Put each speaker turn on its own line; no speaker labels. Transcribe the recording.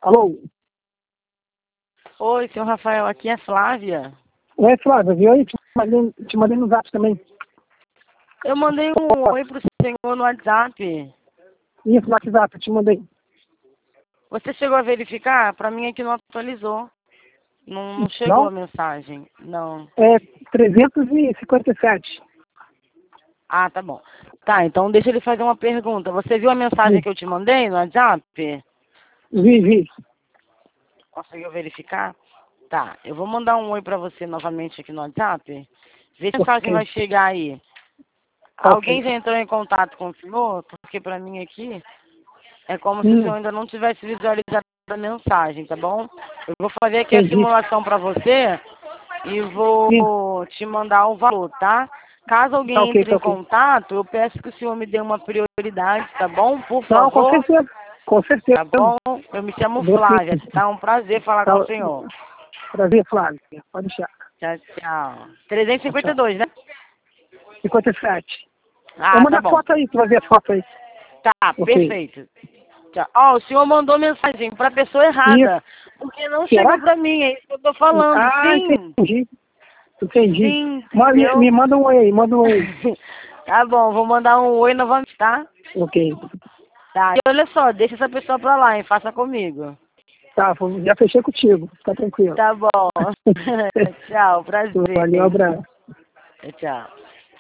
Alô?
Oi, senhor Rafael, aqui é Flávia.
Oi, Flávia, viu aí? Te mandei no zap também.
Eu mandei um oi pro senhor no WhatsApp.
Isso, no WhatsApp, te mandei.
Você chegou a verificar? Pra mim aqui não atualizou. Não chegou
Não?
a mensagem. Não.
É 357.
Ah, tá bom. Tá, então deixa ele fazer uma pergunta. Você viu a mensagem que eu te mandei no WhatsApp?
Vi.
Conseguiu verificar? Tá, eu vou mandar um oi pra você novamente aqui no WhatsApp. Vê se a mensagem
Ok.
vai chegar aí. Alguém
Ok.
já entrou em contato com o senhor? Porque pra mim aqui é como se o senhor ainda não tivesse visualizado a mensagem, tá bom? Eu vou fazer aqui a
Entendi.
simulação pra você e
Sim.
vou te mandar o valor, tá? Caso
Tá
alguém
ok,
entre
tá
em
ok.
contato, eu peço que o senhor me dê uma prioridade, tá bom? Por
Não, com
favor.
certeza. Com certeza.
Tá bom? Eu me chamo
Vou sim.
Flávia. Tá um prazer falar
Tá,
com o senhor.
prazer, Flávia. Pode deixar.
Tchau, tchau.
Tchau.
352, né?
57. Eu
Ah,
mando
tá
a
bom.
foto aí, tu vai ver a foto aí.
Tá,
Ok.
perfeito. Tchau. Ó, o senhor mandou mensagem pra pessoa
Isso.
errada. Porque não chegou
Será?
pra mim, é isso que eu tô falando.
Ah,
Sim,
entendi.
sim, entendeu?
Me manda um aí, manda um aí.
Tá bom, vou mandar um oi novamente, tá?
Ok.
Tá, e olha só, deixa essa pessoa pra lá, hein? Faça comigo.
Tá, já fechei contigo. Fica tranquilo.
Tá bom. Tchau, prazer.
Valeu, abraço.
Tchau.